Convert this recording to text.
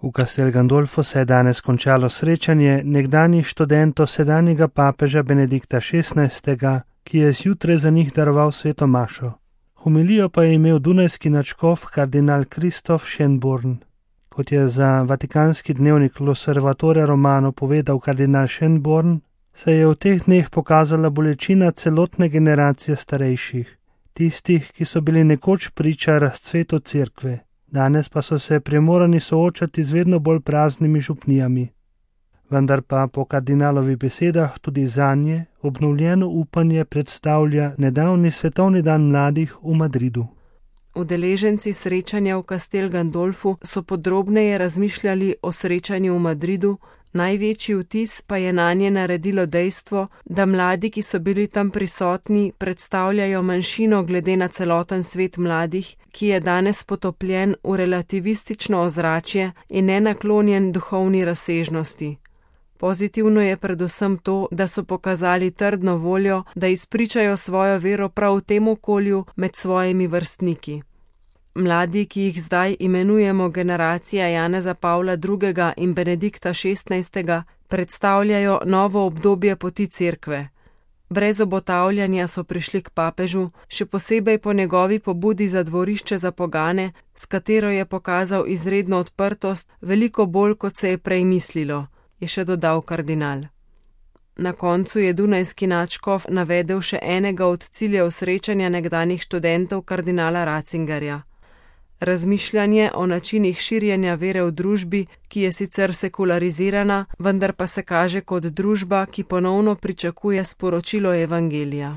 V Castel Gandolfo se je danes končalo srečanje nekdanjih študentov sedanjega papeža Benedikta XVI., ki je zjutraj za njih daroval sveto mašo. Homilijo pa je imel dunajski nadškof kardinal Kristof Schönborn. Kot je za vatikanski dnevnik L'Osservatore Romano povedal kardinal Schönborn, se je v teh dneh pokazala bolečina celotne generacije starejših, tistih, ki so bili nekoč priča razcvetu cerkve. Danes pa so se primorani soočati z vedno bolj praznimi župnijami. Vendar pa po kardinalovih besedah tudi zanje obnovljeno upanje predstavlja nedavni svetovni dan mladih v Madridu. Udeleženci srečanja v Castel Gandolfu so podrobneje razmišljali o srečanju v Madridu, največji vtis pa je nanje naredilo dejstvo, da mladi, ki so bili tam prisotni, predstavljajo manjšino glede na celoten svet mladih, ki je danes potopljen v relativistično ozračje in nenaklonjen duhovni razsežnosti. Pozitivno je predvsem to, da so pokazali trdno voljo, da izpričajo svojo vero prav v tem okolju med svojimi vrstniki. Mladi, ki jih zdaj imenujemo generacija Janeza Pavla II. In Benedikta XVI., predstavljajo novo obdobje poti cerkve. Brez obotavljanja so prišli k papežu, še posebej po njegovi pobudi za dvorišče za pogane, s katero je pokazal izredno odprtost, veliko bolj, kot se je prej mislilo, je še dodal kardinal. Na koncu je dunajski nadškof navedel še enega od ciljev srečanja nekdanjih študentov kardinala Ratzingerja. Razmišljanje o načinih širjenja vere v družbi, ki je sicer sekularizirana, vendar pa se kaže kot družba, ki ponovno pričakuje sporočilo evangelija.